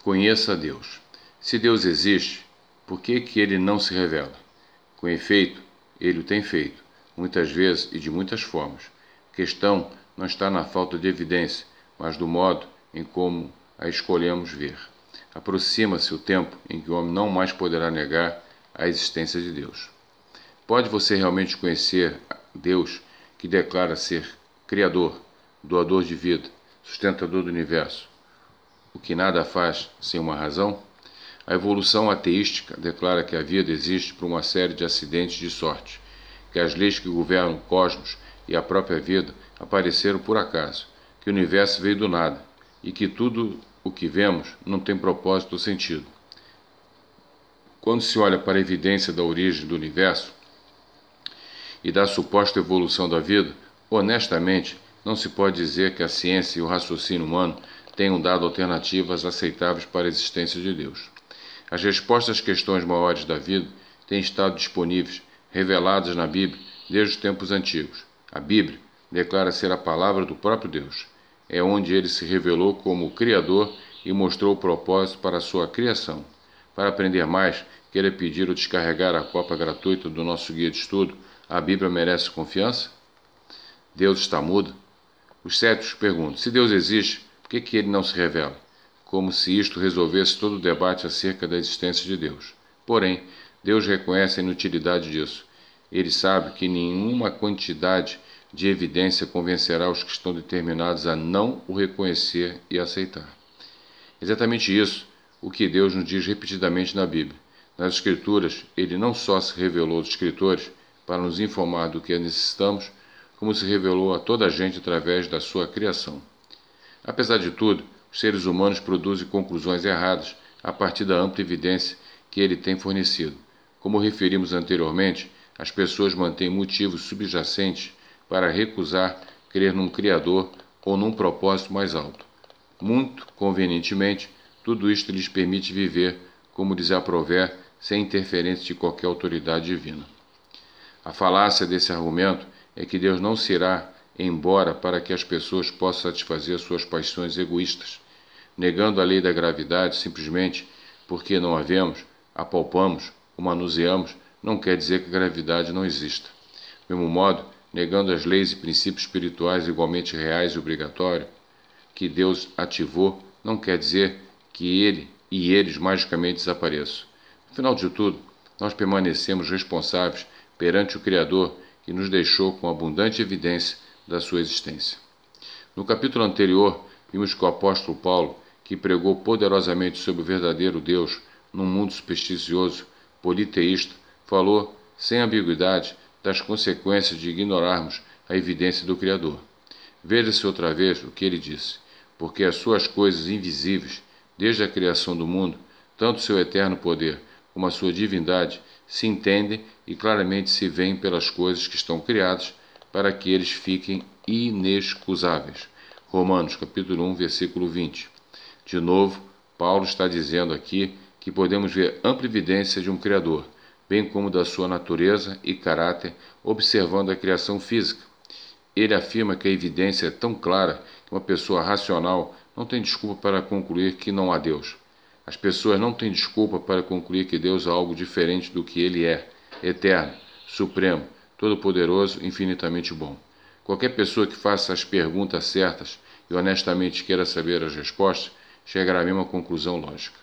Conheça a Deus. Se Deus existe, por que ele não se revela? Com efeito, ele o tem feito, muitas vezes e de muitas formas. A questão não está na falta de evidência, mas do modo em como a escolhemos ver. Aproxima-se o tempo em que o homem não mais poderá negar a existência de Deus. Pode você realmente conhecer Deus, que declara ser Criador, doador de vida, sustentador do universo, o que nada faz sem uma razão? A evolução ateística declara que a vida existe por uma série de acidentes de sorte, que as leis que governam o cosmos e a própria vida apareceram por acaso, que o universo veio do nada e que tudo o que vemos não tem propósito ou sentido. Quando se olha para a evidência da origem do universo e da suposta evolução da vida, honestamente, não se pode dizer que a ciência e o raciocínio humano tenham dado alternativas aceitáveis para a existência de Deus. As respostas às questões maiores da vida têm estado disponíveis, reveladas na Bíblia desde os tempos antigos. A Bíblia declara ser a palavra do próprio Deus. É onde ele se revelou como o Criador e mostrou o propósito para a sua criação. Para aprender mais, queira pedir ou descarregar a cópia gratuita do nosso guia de estudo, A Bíblia Merece Confiança? Deus está mudo? Os céticos perguntam, se Deus existe, por que ele não se revela? Como se isto resolvesse todo o debate acerca da existência de Deus. Porém, Deus reconhece a inutilidade disso. Ele sabe que nenhuma quantidade de evidência convencerá os que estão determinados a não o reconhecer e aceitar. Exatamente isso o que Deus nos diz repetidamente na Bíblia. Nas Escrituras, ele não só se revelou aos escritores para nos informar do que necessitamos, como se revelou a toda a gente através da sua criação. Apesar de tudo, os seres humanos produzem conclusões erradas a partir da ampla evidência que ele tem fornecido. Como referimos anteriormente, as pessoas mantêm motivos subjacentes para recusar crer num Criador ou num propósito mais alto. Muito convenientemente, tudo isto lhes permite viver, como diz a Provérbio, sem interferência de qualquer autoridade divina. A falácia desse argumento é que Deus não se irá embora para que as pessoas possam satisfazer suas paixões egoístas, negando a lei da gravidade simplesmente porque não a vemos, apalpamos ou manuseamos, não quer dizer que a gravidade não exista. Do mesmo modo, negando as leis e princípios espirituais igualmente reais e obrigatórios que Deus ativou, não quer dizer que eles magicamente desapareçam. No final de tudo, nós permanecemos responsáveis perante o Criador que nos deixou com abundante evidência da sua existência. No capítulo anterior, vimos que o apóstolo Paulo, que pregou poderosamente sobre o verdadeiro Deus num mundo supersticioso, politeísta, falou sem ambiguidade das consequências de ignorarmos a evidência do Criador. Veja-se outra vez o que ele disse, porque as suas coisas invisíveis, desde a criação do mundo, tanto seu eterno poder como a sua divindade, se entendem e claramente se veem pelas coisas que estão criadas, para que eles fiquem inexcusáveis. Romanos, capítulo 1, versículo 20. De novo, Paulo está dizendo aqui que podemos ver ampla evidência de um Criador, bem como da sua natureza e caráter, observando a criação física. Ele afirma que a evidência é tão clara que uma pessoa racional não tem desculpa para concluir que não há Deus. As pessoas não têm desculpa para concluir que Deus é algo diferente do que ele é, eterno, supremo, todo-poderoso, infinitamente bom. Qualquer pessoa que faça as perguntas certas e honestamente queira saber as respostas, chegará à mesma conclusão lógica.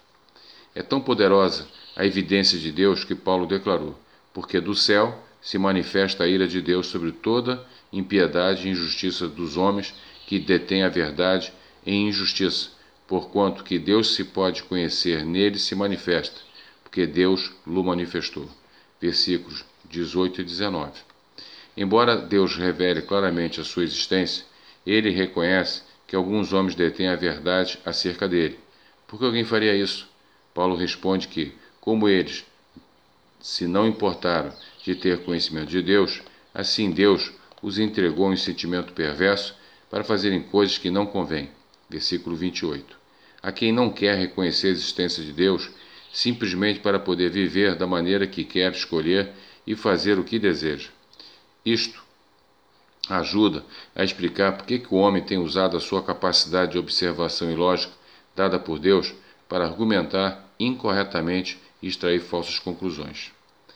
É tão poderosa a evidência de Deus que Paulo declarou, porque do céu se manifesta a ira de Deus sobre toda impiedade e injustiça dos homens que detêm a verdade em injustiça, porquanto que Deus se pode conhecer nele se manifesta, porque Deus lo manifestou. Versículos 18 e 19. Embora Deus revele claramente a sua existência, ele reconhece que alguns homens detêm a verdade acerca dele. Por que alguém faria isso? Paulo responde que, como eles se não importaram de ter conhecimento de Deus, assim Deus os entregou a um sentimento perverso para fazerem coisas que não convêm. Versículo 28. A quem não quer reconhecer a existência de Deus, simplesmente para poder viver da maneira que quer escolher e fazer o que deseja. Isto ajuda a explicar por que o homem tem usado a sua capacidade de observação e lógica, dada por Deus, para argumentar incorretamente e extrair falsas conclusões.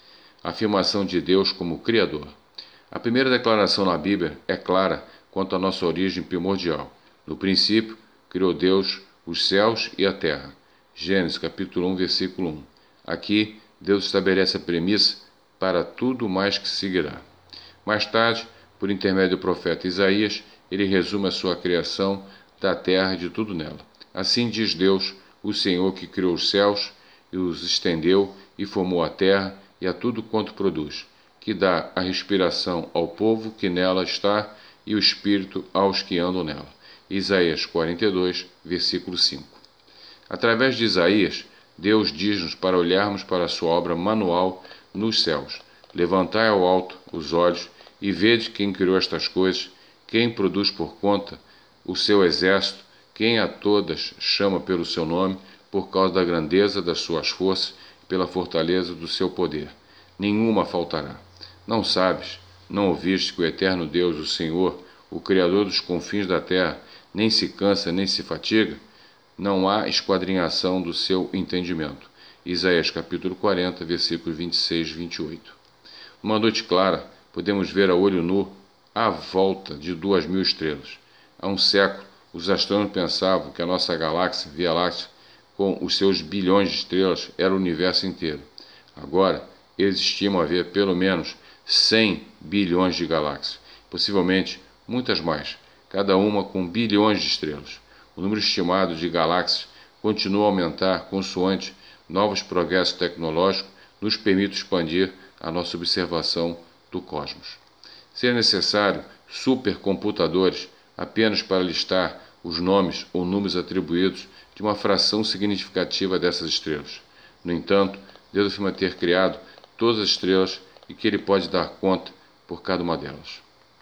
A afirmação de Deus como Criador. A primeira declaração na Bíblia é clara quanto à nossa origem primordial. No princípio, criou Deus os céus e a terra. Gênesis capítulo 1, versículo 1. Aqui, Deus estabelece a premissa para tudo mais que seguirá. Mais tarde, por intermédio do profeta Isaías, ele resume a sua criação da terra e de tudo nela. Assim diz Deus, o Senhor que criou os céus e os estendeu e formou a terra e a tudo quanto produz, que dá a respiração ao povo que nela está e o espírito aos que andam nela. Isaías 42, versículo 5. Através de Isaías, Deus diz-nos para olharmos para a sua obra manual nos céus. Levantai ao alto os olhos e vede quem criou estas coisas, quem produz por conta o seu exército, quem a todas chama pelo seu nome, por causa da grandeza das suas forças, pela fortaleza do seu poder. Nenhuma faltará. Não sabes, não ouviste que o eterno Deus, o Senhor, o Criador dos confins da terra, nem se cansa, nem se fatiga? Não há esquadrinhação do seu entendimento. Isaías capítulo 40, versículos 26 e 28. Numa noite clara, podemos ver a olho nu a volta de 2.000 estrelas. Há um século, os astrônomos pensavam que a nossa galáxia, Via Láctea, com os seus bilhões de estrelas, era o universo inteiro. Agora, eles estimam haver pelo menos 100 bilhões de galáxias, possivelmente muitas mais, cada uma com bilhões de estrelas. O número estimado de galáxias continua a aumentar consoante novos progressos tecnológicos nos permitem expandir a nossa observação do cosmos. Seria necessário supercomputadores apenas para listar os nomes ou números atribuídos de uma fração significativa dessas estrelas. No entanto, Deus afirma ter criado todas as estrelas e que Ele pode dar conta por cada uma delas.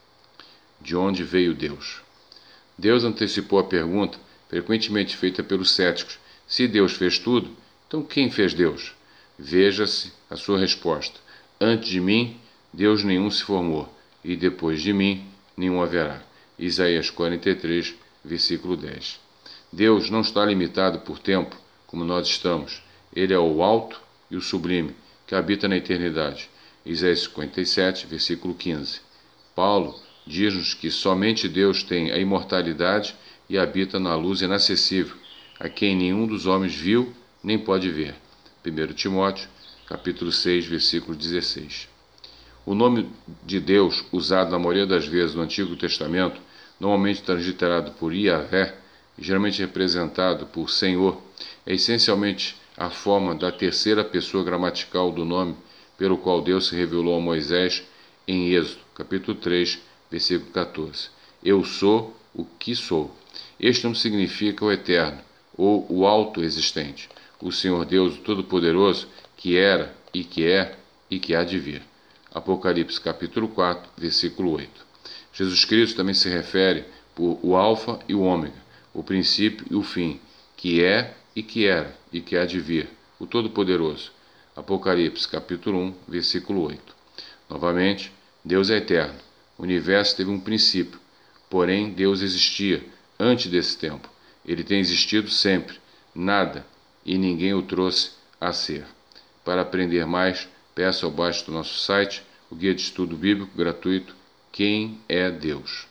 De onde veio Deus? Deus antecipou a pergunta frequentemente feita pelos céticos. Se Deus fez tudo, então quem fez Deus? Veja-se a sua resposta. Antes de mim, Deus nenhum se formou, e depois de mim, nenhum haverá. Isaías 43, versículo 10. Deus não está limitado por tempo, como nós estamos. Ele é o alto e o sublime, que habita na eternidade. Isaías 57, versículo 15. Paulo diz-nos que somente Deus tem a imortalidade e habita na luz inacessível, a quem nenhum dos homens viu nem pode ver. 1 Timóteo, capítulo 6, versículo 16. O nome de Deus, usado na maioria das vezes no Antigo Testamento, normalmente transliterado por Yahvé, geralmente representado por Senhor, é essencialmente a forma da terceira pessoa gramatical do nome pelo qual Deus se revelou a Moisés em Êxodo, capítulo 3, versículo 14. Eu sou o que sou. Este nome significa o Eterno, ou o Autoexistente, o Senhor Deus, o Todo-Poderoso, que era e que é e que há de vir. Apocalipse capítulo 4, versículo 8. Jesus Cristo também se refere por o Alfa e o Ômega, o princípio e o fim, que é e que era e que há de vir, o Todo-Poderoso. Apocalipse capítulo 1, versículo 8. Novamente, Deus é eterno. O universo teve um princípio, porém Deus existia antes desse tempo. Ele tem existido sempre, nada e ninguém o trouxe a ser. Para aprender mais, peça abaixo do nosso site o Guia de Estudo Bíblico gratuito Quem é Deus?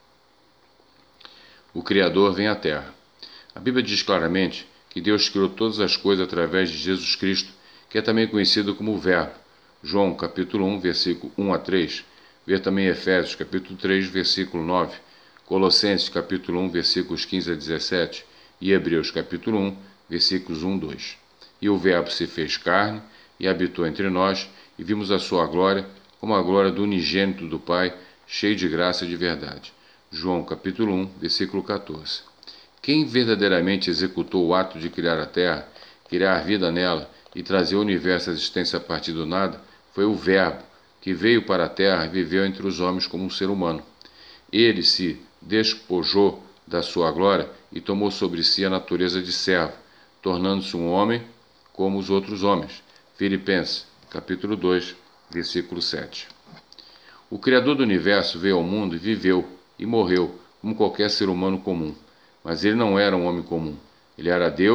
O Criador vem à Terra. A Bíblia diz claramente que Deus criou todas as coisas através de Jesus Cristo, que é também conhecido como o Verbo. João capítulo 1, versículo 1 a 3. Ver também Efésios capítulo 3, versículo 9. Colossenses capítulo 1, versículos 15 a 17. E Hebreus capítulo 1, versículos 1 a 2. E o Verbo se fez carne e habitou entre nós, e vimos a sua glória, como a glória do unigênito do Pai, cheio de graça e de verdade. João capítulo 1, versículo 14. Quem verdadeiramente executou o ato de criar a terra, criar vida nela e trazer o universo à existência a partir do nada, foi o Verbo, que veio para a terra e viveu entre os homens como um ser humano. Ele se despojou da sua glória e tomou sobre si a natureza de servo, tornando-se um homem como os outros homens. Filipenses, capítulo 2, versículo 7. O Criador do Universo veio ao mundo e viveu e morreu como qualquer ser humano comum. Mas ele não era um homem comum. Ele era Deus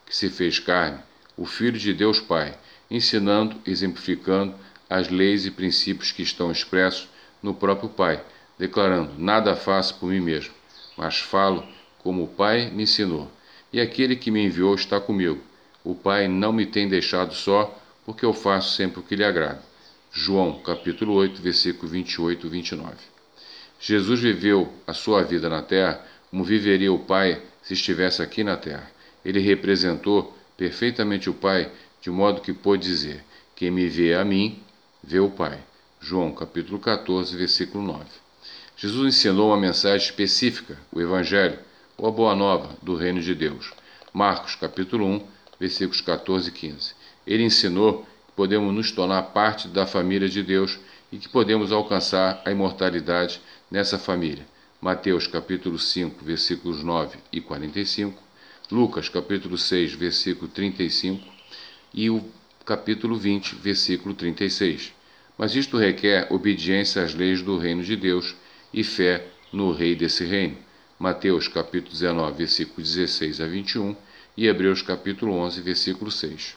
que se fez carne, o Filho de Deus Pai, ensinando, exemplificando as leis e princípios que estão expressos no próprio Pai, declarando: nada faço por mim mesmo, mas falo como o Pai me ensinou. E aquele que me enviou está comigo. O Pai não me tem deixado só, porque eu faço sempre o que lhe agrada. João, capítulo 8, versículo 28 e 29. Jesus viveu a sua vida na terra como viveria o Pai se estivesse aqui na terra. Ele representou perfeitamente o Pai, de modo que pôde dizer: quem me vê a mim, vê o Pai. João, capítulo 14, versículo 9. Jesus ensinou uma mensagem específica, o Evangelho, ou a Boa Nova do Reino de Deus. Marcos, capítulo 1, versículos 14 e 15. Ele ensinou que podemos nos tornar parte da família de Deus e que podemos alcançar a imortalidade nessa família. Mateus, capítulo 5, versículos 9 e 45. Lucas, capítulo 6, versículo 35. E o capítulo 20, versículo 36. Mas isto requer obediência às leis do reino de Deus e fé no rei desse reino. Mateus capítulo 19, versículo 16 a 21 e Hebreus capítulo 11, versículo 6.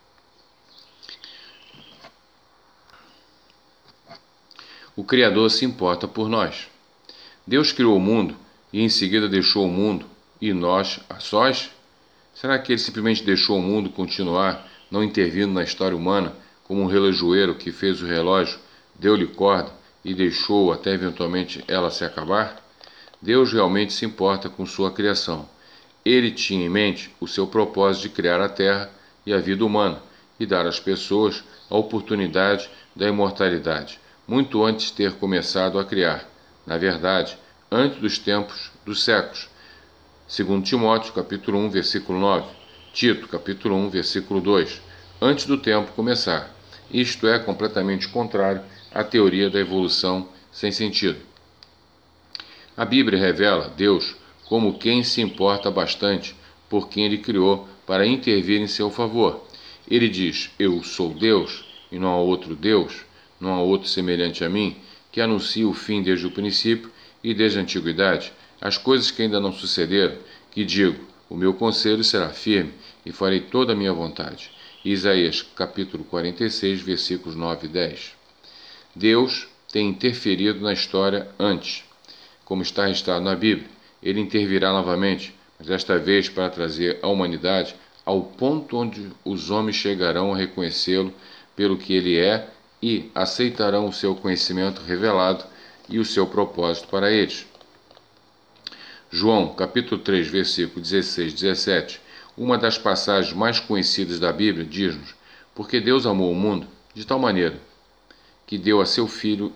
O Criador se importa por nós. Deus criou o mundo e em seguida deixou o mundo e nós a sós? Será que ele simplesmente deixou o mundo continuar, não intervindo na história humana, como um relojoeiro que fez o relógio, deu-lhe corda e deixou até eventualmente ela se acabar? Deus realmente se importa com sua criação. Ele tinha em mente o seu propósito de criar a terra e a vida humana e dar às pessoas a oportunidade da imortalidade, muito antes de ter começado a criar. Na verdade, antes dos tempos dos séculos. Segundo Timóteo, capítulo 1, versículo 9. Tito, capítulo 1, versículo 2. Antes do tempo começar. Isto é completamente contrário à teoria da evolução sem sentido. A Bíblia revela Deus como quem se importa bastante por quem ele criou para intervir em seu favor. Ele diz: eu sou Deus e não há outro Deus, não há outro semelhante a mim, que anuncia o fim desde o princípio e desde a antiguidade, as coisas que ainda não sucederam, que digo: o meu conselho será firme e farei toda a minha vontade. Isaías capítulo 46, versículos 9 e 10. Deus tem interferido na história antes, como está registrado na Bíblia. Ele intervirá novamente, mas desta vez para trazer a humanidade ao ponto onde os homens chegarão a reconhecê-lo pelo que ele é e aceitarão o seu conhecimento revelado e o seu propósito para eles. João, capítulo 3, versículo 16 e 17, uma das passagens mais conhecidas da Bíblia, diz-nos: porque Deus amou o mundo de tal maneira que deu o seu Filho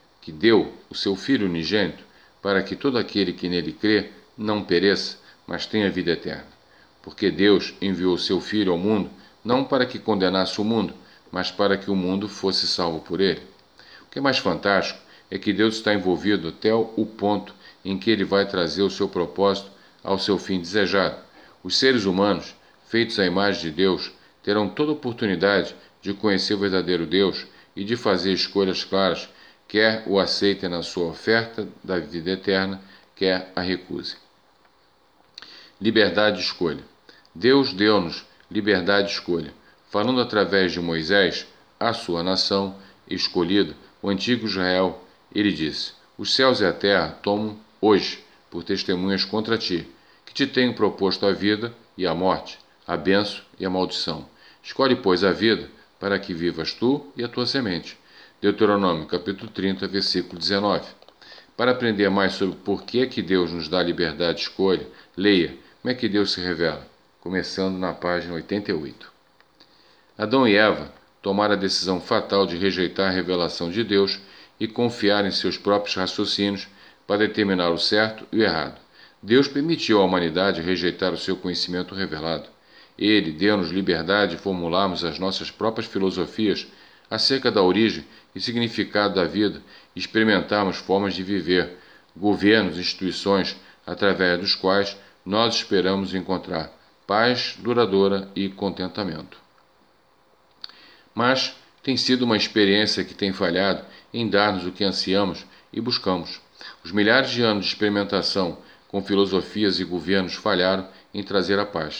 unigênito, para que todo aquele que nele crê não pereça, mas tenha vida eterna. Porque Deus enviou o seu Filho ao mundo, não para que condenasse o mundo, mas para que o mundo fosse salvo por ele. O que é mais fantástico é que Deus está envolvido até o ponto em que ele vai trazer o seu propósito ao seu fim desejado. Os seres humanos, feitos à imagem de Deus, terão toda a oportunidade de conhecer o verdadeiro Deus e de fazer escolhas claras, quer o aceitem na sua oferta da vida eterna, quer a recuse. Liberdade de escolha. Deus deu-nos liberdade de escolha, falando através de Moisés, a sua nação escolhida, o antigo Israel. Ele disse: os céus e a terra tomam hoje por testemunhas contra ti, que te tenho proposto a vida e a morte, a bênção e a maldição. Escolhe, pois, a vida, para que vivas tu e a tua semente. Deuteronômio, capítulo 30, versículo 19. Para aprender mais sobre por que Deus nos dá liberdade de escolha, leia Como é que Deus se revela, começando na página 88. Adão e Eva tomaram a decisão fatal de rejeitar a revelação de Deus e confiar em seus próprios raciocínios para determinar o certo e o errado. Deus permitiu à humanidade rejeitar o seu conhecimento revelado. Ele deu-nos liberdade de formularmos as nossas próprias filosofias acerca da origem e significado da vida e experimentarmos formas de viver, governos e instituições através dos quais nós esperamos encontrar paz duradoura e contentamento. Mas tem sido uma experiência que tem falhado em dar-nos o que ansiamos e buscamos. Os milhares de anos de experimentação com filosofias e governos falharam em trazer a paz.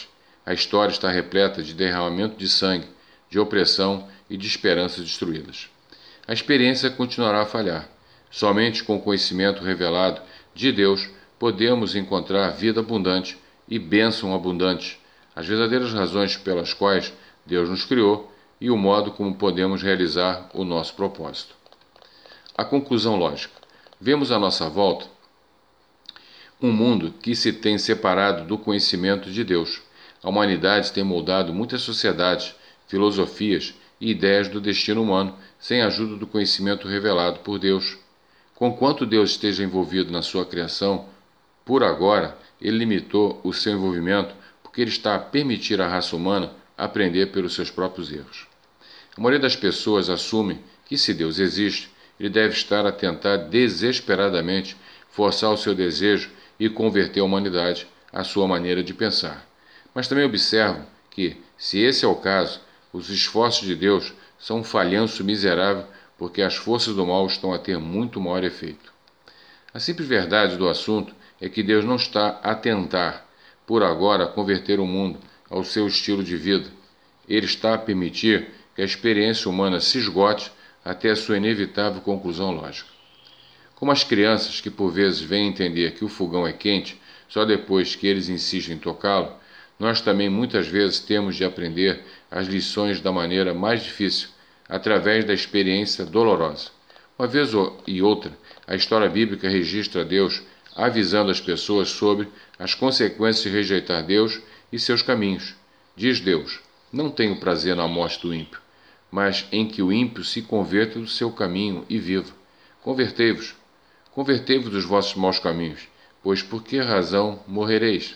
A história está repleta de derramamento de sangue, de opressão e de esperanças destruídas. A experiência continuará a falhar. Somente com o conhecimento revelado de Deus podemos encontrar vida abundante e bênção abundante, as verdadeiras razões pelas quais Deus nos criou e o modo como podemos realizar o nosso propósito. A conclusão lógica. Vemos à nossa volta um mundo que se tem separado do conhecimento de Deus. A humanidade tem moldado muitas sociedades, filosofias e ideias do destino humano sem a ajuda do conhecimento revelado por Deus. Conquanto Deus esteja envolvido na sua criação, por agora, ele limitou o seu envolvimento porque ele está a permitir à raça humana aprender pelos seus próprios erros. A maioria das pessoas assume que, se Deus existe, ele deve estar a tentar desesperadamente forçar o seu desejo e converter a humanidade à sua maneira de pensar. Mas também observam que, se esse é o caso, os esforços de Deus são um falhanço miserável porque as forças do mal estão a ter muito maior efeito. A simples verdade do assunto é que Deus não está a tentar, por agora, converter o mundo ao seu estilo de vida. Ele está a permitir que a experiência humana se esgote até a sua inevitável conclusão lógica. Como as crianças que por vezes vêm entender que o fogão é quente só depois que eles insistem em tocá-lo, nós também muitas vezes temos de aprender as lições da maneira mais difícil, através da experiência dolorosa. Uma vez e outra, a história bíblica registra Deus avisando as pessoas sobre as consequências de rejeitar Deus e seus caminhos. Diz Deus: não tenho prazer na morte do ímpio, mas em que o ímpio se converta do seu caminho e viva. Convertei-vos dos vossos maus caminhos, pois por que razão morrereis?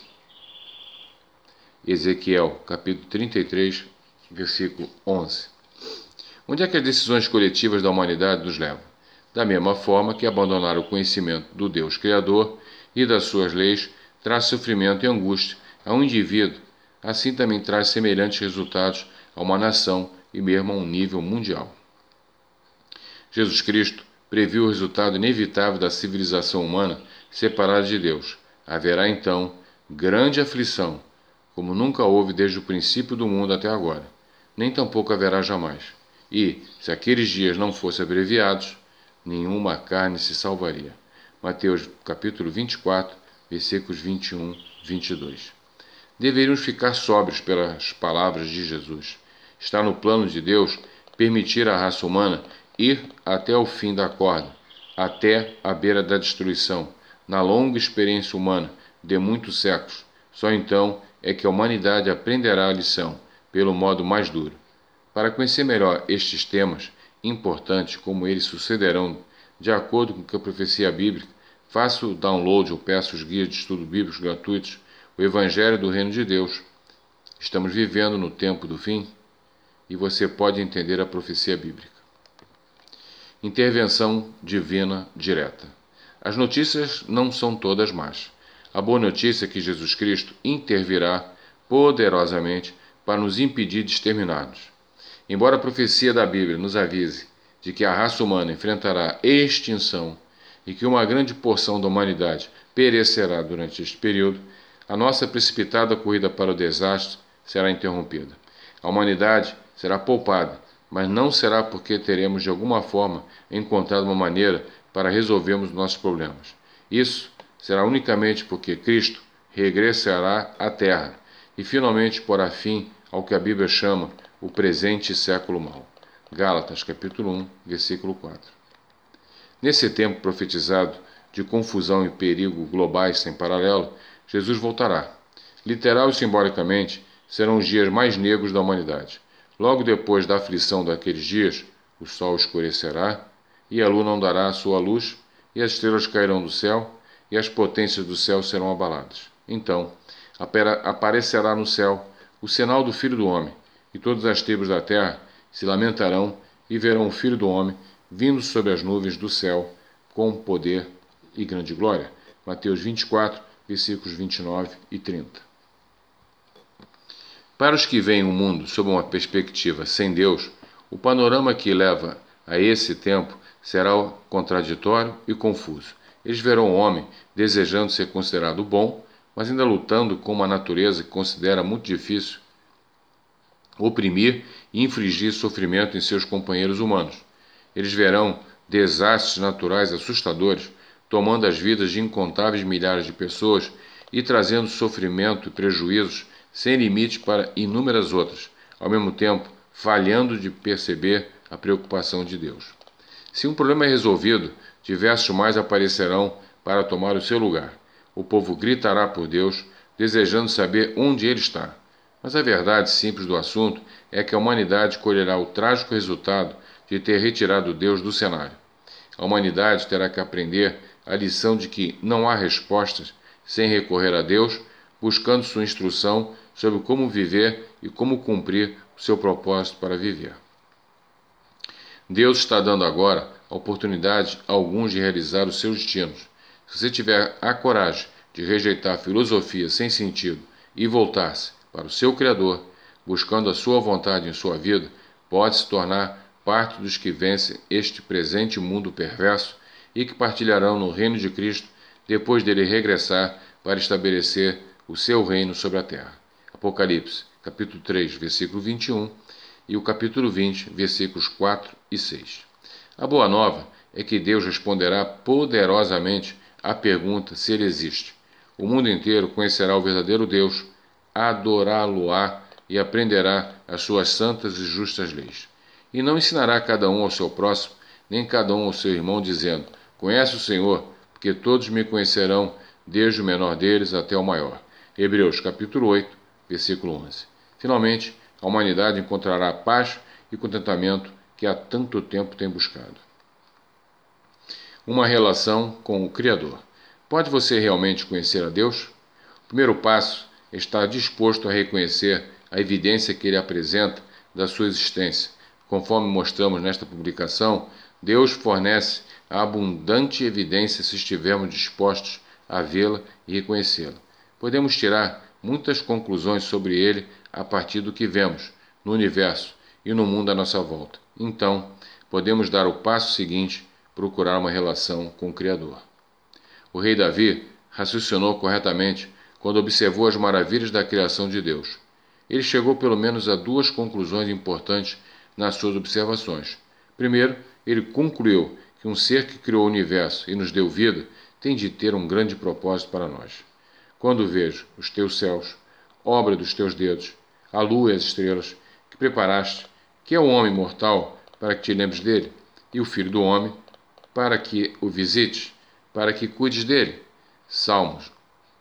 Ezequiel, capítulo 33, versículo 11. Onde é que as decisões coletivas da humanidade nos levam? Da mesma forma que abandonar o conhecimento do Deus Criador e das suas leis traz sofrimento e angústia a um indivíduo, assim também traz semelhantes resultados a uma nação e mesmo a um nível mundial. Jesus Cristo previu o resultado inevitável da civilização humana separada de Deus. Haverá então grande aflição, como nunca houve desde o princípio do mundo até agora, nem tampouco haverá jamais. E, se aqueles dias não fossem abreviados, nenhuma carne se salvaria. Mateus capítulo 24, versículos 21 e 22. Deveríamos ficar sóbrios pelas palavras de Jesus. Está no plano de Deus permitir à raça humana ir até o fim da corda, até a beira da destruição, na longa experiência humana de muitos séculos. Só então é que a humanidade aprenderá a lição, pelo modo mais duro. Para conhecer melhor estes temas importantes, como eles sucederão de acordo com a profecia bíblica, faça o download ou peça os guias de estudo bíblicos gratuitos, o Evangelho do Reino de Deus. Estamos vivendo no tempo do fim e você pode entender a profecia bíblica. Intervenção divina direta. As notícias não são todas más. A boa notícia é que Jesus Cristo intervirá poderosamente para nos impedir de exterminar-nos. Embora a profecia da Bíblia nos avise de que a raça humana enfrentará extinção e que uma grande porção da humanidade perecerá durante este período, a nossa precipitada corrida para o desastre será interrompida. A humanidade será poupada, mas não será porque teremos de alguma forma encontrado uma maneira para resolvermos nossos problemas. Isso será unicamente porque Cristo regressará à Terra e finalmente porá fim ao que a Bíblia chama o presente século mau. Gálatas, capítulo 1, versículo 4. Nesse tempo profetizado de confusão e perigo globais sem paralelo, Jesus voltará. Literal e simbolicamente, serão os dias mais negros da humanidade. Logo depois da aflição daqueles dias, o sol escurecerá, e a lua não dará a sua luz, e as estrelas cairão do céu, e as potências do céu serão abaladas. Então, aparecerá no céu o sinal do Filho do Homem, e todas as tribos da terra se lamentarão e verão o Filho do Homem vindo sobre as nuvens do céu com poder e grande glória. Mateus 24, versículos 29 e 30. Para os que veem o mundo sob uma perspectiva sem Deus, o panorama que leva a esse tempo será contraditório e confuso. Eles verão o homem desejando ser considerado bom, mas ainda lutando com uma natureza que considera muito difícil oprimir e infligir sofrimento em seus companheiros humanos. Eles verão desastres naturais assustadores tomando as vidas de incontáveis milhares de pessoas e trazendo sofrimento e prejuízos sem limites para inúmeras outras, ao mesmo tempo falhando de perceber a preocupação de Deus. Se um problema é resolvido, diversos mais aparecerão para tomar o seu lugar. O povo gritará por Deus, desejando saber onde ele está. Mas a verdade simples do assunto é que a humanidade colherá o trágico resultado de ter retirado Deus do cenário. A humanidade terá que aprender a lição de que não há respostas sem recorrer a Deus, buscando sua instrução sobre como viver e como cumprir o seu propósito para viver. Deus está dando agora a oportunidade a alguns de realizar os seus destinos. Se você tiver a coragem de rejeitar a filosofia sem sentido e voltar-se para o seu Criador, buscando a sua vontade em sua vida, pode se tornar parte dos que vencem este presente mundo perverso e que partilharão no reino de Cristo depois dele regressar para estabelecer o seu reino sobre a terra. Apocalipse, capítulo 3, versículo 21 e o capítulo 20, versículos 4 e 6. A boa nova é que Deus responderá poderosamente à pergunta se ele existe. O mundo inteiro conhecerá o verdadeiro Deus, adorá-lo-á e aprenderá as suas santas e justas leis. E não ensinará cada um ao seu próximo, nem cada um ao seu irmão, dizendo: conhece o Senhor, porque todos me conhecerão, desde o menor deles até o maior. Hebreus capítulo 8, versículo 11. Finalmente, a humanidade encontrará a paz e contentamento que há tanto tempo tem buscado. Uma relação com o Criador. Pode você realmente conhecer a Deus? O primeiro passo é estar disposto a reconhecer a evidência que ele apresenta da sua existência. Conforme mostramos nesta publicação, Deus fornece a abundante evidência se estivermos dispostos a vê-la e reconhecê-la. Podemos tirar muitas conclusões sobre ele a partir do que vemos no universo e no mundo à nossa volta. Então, podemos dar o passo seguinte, procurar uma relação com o Criador. O rei Davi raciocinou corretamente quando observou as maravilhas da criação de Deus. Ele chegou pelo menos a duas conclusões importantes nas suas observações. Primeiro, ele concluiu que um ser que criou o universo e nos deu vida tem de ter um grande propósito para nós. Quando vejo os teus céus, obra dos teus dedos, a lua e as estrelas que preparaste, que é o homem mortal para que te lembres dele, e o filho do homem para que o visites, para que cuides dele. Salmos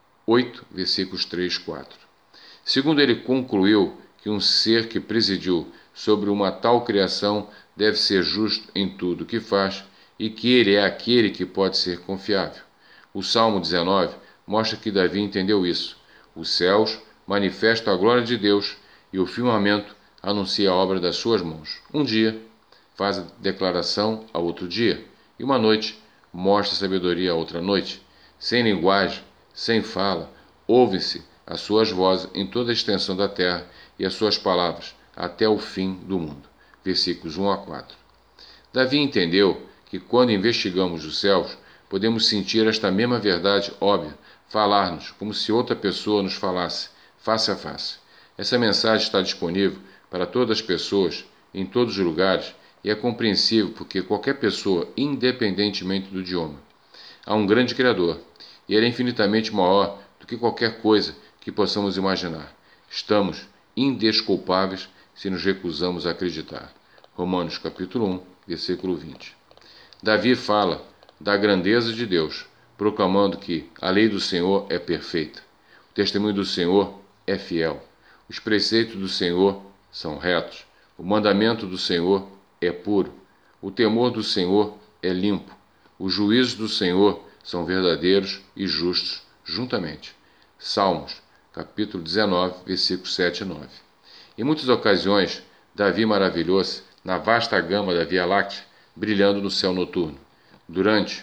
8, versículos 3 e 4. Segundo, ele concluiu que um ser que presidiu sobre uma tal criação deve ser justo em tudo o que faz e que ele é aquele que pode ser confiável. O Salmo 19 mostra que Davi entendeu isso. Os céus manifestam a glória de Deus e o firmamento anuncia a obra das suas mãos. Um dia faz a declaração a outro dia, e uma noite mostra sabedoria a outra noite. Sem linguagem, sem fala, ouvem-se as suas vozes em toda a extensão da terra e as suas palavras até o fim do mundo. Versículos 1 a 4. Davi entendeu que quando investigamos os céus, podemos sentir esta mesma verdade óbvia, falar-nos como se outra pessoa nos falasse, face a face. Essa mensagem está disponível para todas as pessoas, em todos os lugares, e é compreensível porque qualquer pessoa, independentemente do idioma. Há um grande Criador, e ele é infinitamente maior do que qualquer coisa que possamos imaginar. Estamos indesculpáveis se nos recusamos a acreditar. Romanos capítulo 1, versículo 20. Davi fala da grandeza de Deus, proclamando que a lei do Senhor é perfeita, o testemunho do Senhor é fiel, os preceitos do Senhor são retos, o mandamento do Senhor é puro, o temor do Senhor é limpo, os juízos do Senhor são verdadeiros e justos juntamente. Salmos, capítulo 19, versículos 7 e 9. Em muitas ocasiões, Davi maravilhou-se na vasta gama da Via Láctea, brilhando no céu noturno. Durante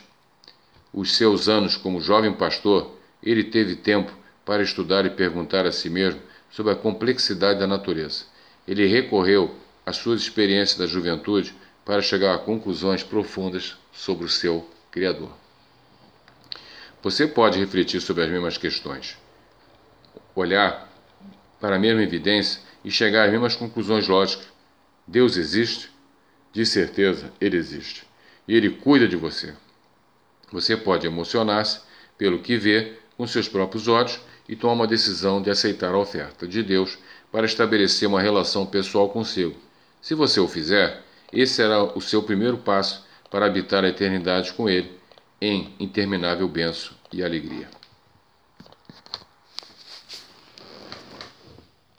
os seus anos como jovem pastor, ele teve tempo para estudar e perguntar a si mesmo sobre a complexidade da natureza. Ele recorreu às suas experiências da juventude para chegar a conclusões profundas sobre o seu Criador. Você pode refletir sobre as mesmas questões. olhar para a mesma evidência e chegar às mesmas conclusões lógicas. Deus existe? De certeza, Ele existe. E Ele cuida de você. Você pode emocionar-se pelo que vê com seus próprios olhos e tomar uma decisão de aceitar a oferta de Deus para estabelecer uma relação pessoal consigo. Se você o fizer, esse será o seu primeiro passo para habitar a eternidade com Ele em interminável bênção e alegria.